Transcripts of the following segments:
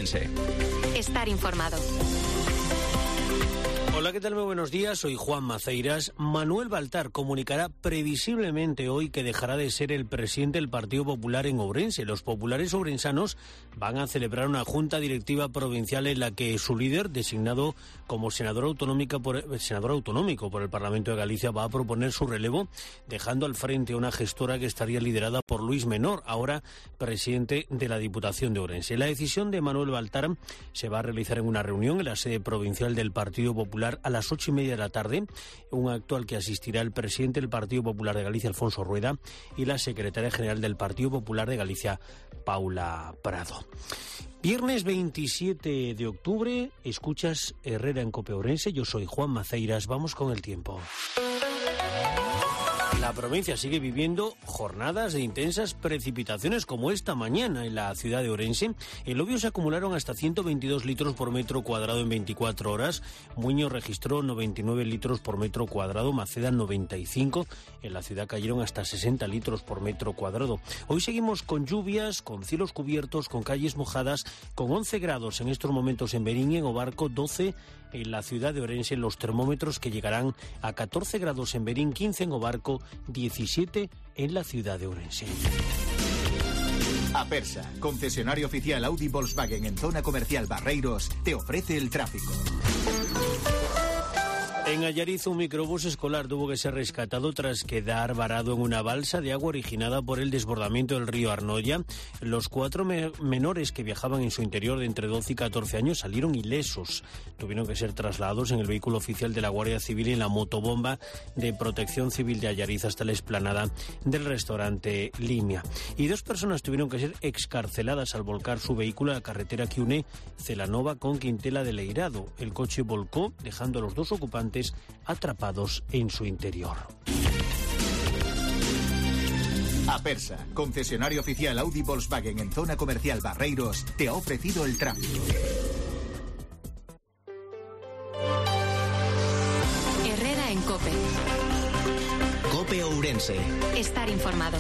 Ourense. Estar informado. Hola, ¿qué tal? Muy buenos días, soy Juan Maceiras. Manuel Baltar comunicará previsiblemente hoy que dejará de ser el presidente del Partido Popular en Ourense. Los populares ourensanos van a celebrar una junta directiva provincial en la que su líder, designado como senador autonómico por el Parlamento de Galicia, va a proponer su relevo, dejando al frente a una gestora que estaría liderada por Luis Menor, ahora presidente de la Diputación de Ourense. La decisión de Manuel Baltar se va a realizar en una reunión en la sede provincial del Partido Popular a las 8:30 de la tarde, un acto al que asistirá el presidente del Partido Popular de Galicia, Alfonso Rueda, y la secretaria general del Partido Popular de Galicia, Paula Prado. Viernes 27 de octubre, escuchas Herrera en COPE Ourense, yo soy Juan Maceiras, vamos con el tiempo. La provincia sigue viviendo jornadas de intensas precipitaciones como esta mañana en la ciudad de Ourense. En Lobios se acumularon hasta 122 litros por metro cuadrado en 24 horas. Muñoz registró 99 litros por metro cuadrado, Maceda 95. En la ciudad cayeron hasta 60 litros por metro cuadrado. Hoy seguimos con lluvias, con cielos cubiertos, con calles mojadas, con 11 grados en estos momentos en Berín y en Obarco, 12 en la ciudad de Ourense, los termómetros que llegarán a 14 grados en Berín, 15 en Obarco, 17 en la ciudad de Ourense. Apersa, concesionario oficial Audi Volkswagen en zona comercial Barreiros, te ofrece el tráfico. En Allariz, un microbús escolar tuvo que ser rescatado tras quedar varado en una balsa de agua originada por el desbordamiento del río Arnoia. Los 4 menores que viajaban en su interior de entre 12 y 14 años salieron ilesos. Tuvieron que ser trasladados en el vehículo oficial de la Guardia Civil y en la motobomba de Protección Civil de Allariz hasta la explanada del restaurante Limia. Y 2 personas tuvieron que ser excarceladas al volcar su vehículo a la carretera que une Celanova con Quintela de Leirado. El coche volcó, dejando a los 2 ocupantes atrapados en su interior. Apersa, concesionario oficial Audi Volkswagen en zona comercial Barreiros, te ha ofrecido el tráfico. Herrera en COPE. COPE Ourense. Estar informado.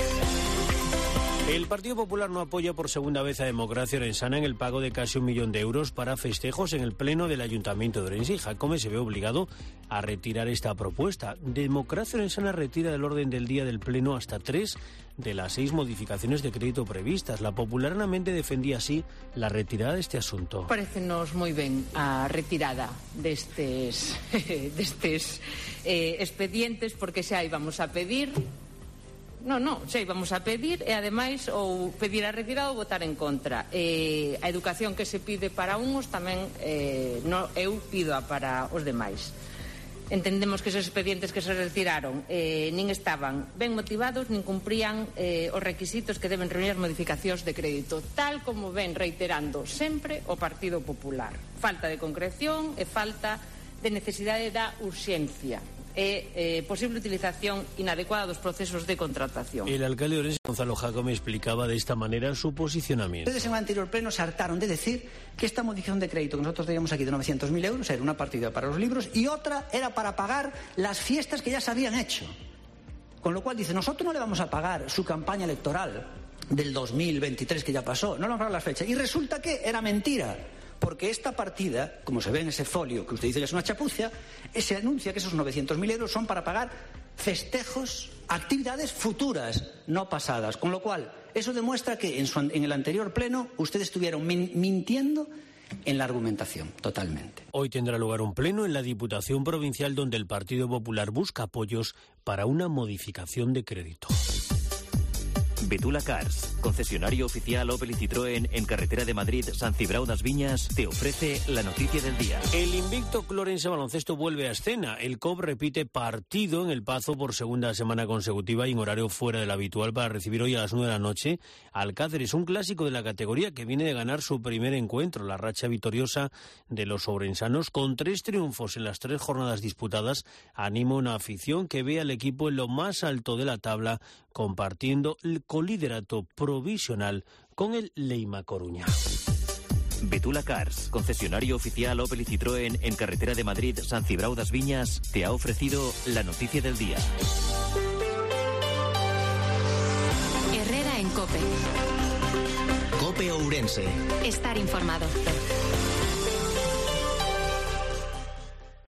El Partido Popular no apoya por segunda vez a Democracia Orensana en el pago de casi 1 millón de euros para festejos en el Pleno del Ayuntamiento de Ourense, y Jacome se ve obligado a retirar esta propuesta. Democracia Orensana retira del orden del día del Pleno hasta 3 de las 6 modificaciones de crédito previstas. La popularmente defendía así la retirada de este asunto. Parécenos moi ben a retirada destes expedientes, porque xa íbamos a pedir... xa íbamos a pedir e ademais ou pedir a retirada ou votar en contra. A educación que se pide para uns tamén eu pido para os demais. Entendemos que esos expedientes que se retiraron nin estaban ben motivados nin cumprían os requisitos que deben reunir as modificacións de crédito, tal como ven reiterando sempre o Partido Popular. Falta de concreción e falta de necesidade da urxencia e posible utilización inadecuada dos procesos de contratación. El alcalde de Ourense, Gonzalo Jacome, explicaba de esta manera su posicionamiento. Ustedes en el anterior pleno se hartaron de decir que esta modificación de crédito que nosotros teníamos aquí de 900.000 euros era una partida para los libros y otra era para pagar las fiestas que ya se habían hecho. Con lo cual dice, nosotros no le vamos a pagar su campaña electoral del 2023 que ya pasó, no le vamos a pagar las fechas. Y resulta que era mentira. Porque esta partida, como se ve en ese folio que usted dice que es una chapuza, se anuncia que esos 900.000 euros son para pagar festejos, actividades futuras, no pasadas. Con lo cual, eso demuestra que en el anterior pleno ustedes estuvieron mintiendo en la argumentación, totalmente. Hoy tendrá lugar un pleno en la Diputación Provincial donde el Partido Popular busca apoyos para una modificación de crédito. Betula Cars, concesionario oficial Opel y Citroën en carretera de Madrid, San Cibrao das Viñas, te ofrece la noticia del día. El invicto Clorense Baloncesto vuelve a escena. El COP repite partido en El Pazo por segunda semana consecutiva y en horario fuera del habitual para recibir hoy a las 9 de la noche al Cáceres, un clásico de la categoría que viene de ganar su primer encuentro. La racha victoriosa de los ourensanos con 3 triunfos en las 3 jornadas disputadas anima una afición que ve al equipo en lo más alto de la tabla, compartiendo el coliderato provisional con el Leima Coruña. Betula Cars, concesionario oficial Opel y Citroën en carretera de Madrid, San Cibrao das Viñas, te ha ofrecido la noticia del día. Herrera en COPE. COPE COPE Ourense. Estar informado.